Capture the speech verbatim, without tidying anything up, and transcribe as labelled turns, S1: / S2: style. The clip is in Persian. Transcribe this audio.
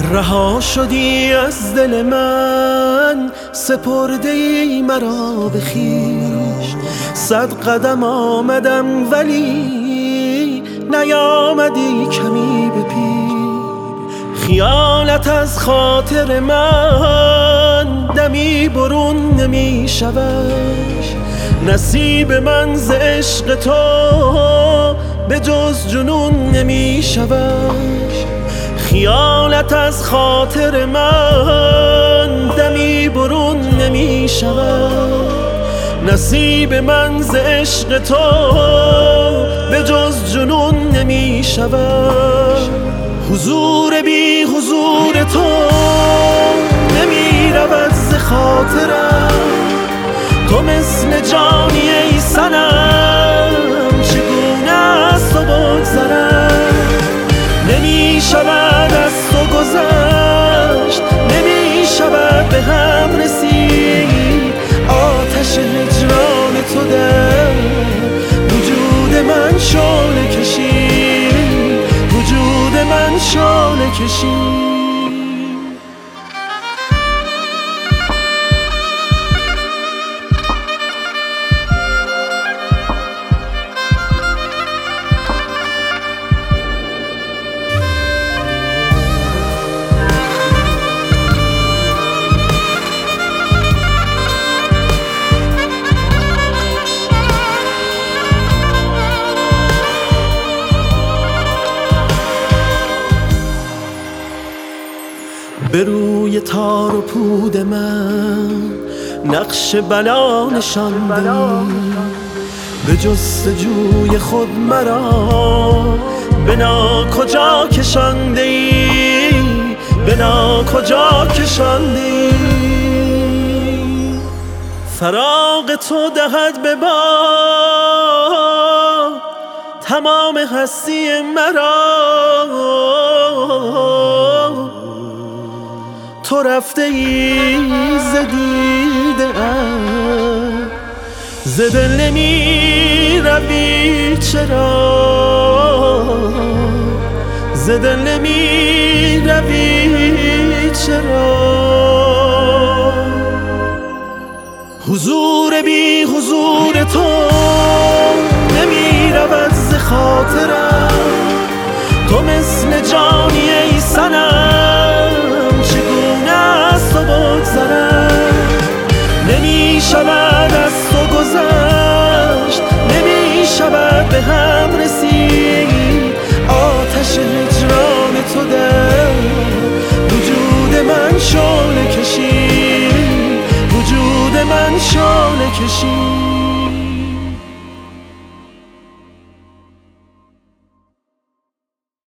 S1: رها شدی از دل من، سپرده ای مرا به خویش. صد قدم آمدم ولی نیامدی کمی به پیش. خیالت از خاطر من دمی برون نمی شود. نصیب من ز عشق تو به جز جنون نمی شود. خیالت از خاطر من دمی برون نمی شود. نصیب من ز عشق تو به جز جنون نمی شود. حضور بی حضور تو نمی رود ز خاطرم. تو مثل جانی ای صنم، چگونه از تو بگذرم. نمی شود از تو گذشت، نمی شود به هم رسید. آتش هجران تو در وجود من شعله کشید، وجود من شعله کشید. به روی تار و پود من نقش بلا نشاندی. به جستجوی خود مرا به ناکجا کشاندی، به ناکجا کشاندی. فراق تو دهد به باد تمام هستی مرا. تو رفته ای ز دیده ام، ز دل نمی روی چرا، ز دل نمی روی چرا. حضور بی حضور تو نمی رود ز خاطرم. تو مثل جانی ای صنم، چگونه از تو بگذرم. نمی شود از تو گذشت، نمی شود به هم رسید. آتش هجران تو در وجود من شعله کشید، وجود من شعله کشید.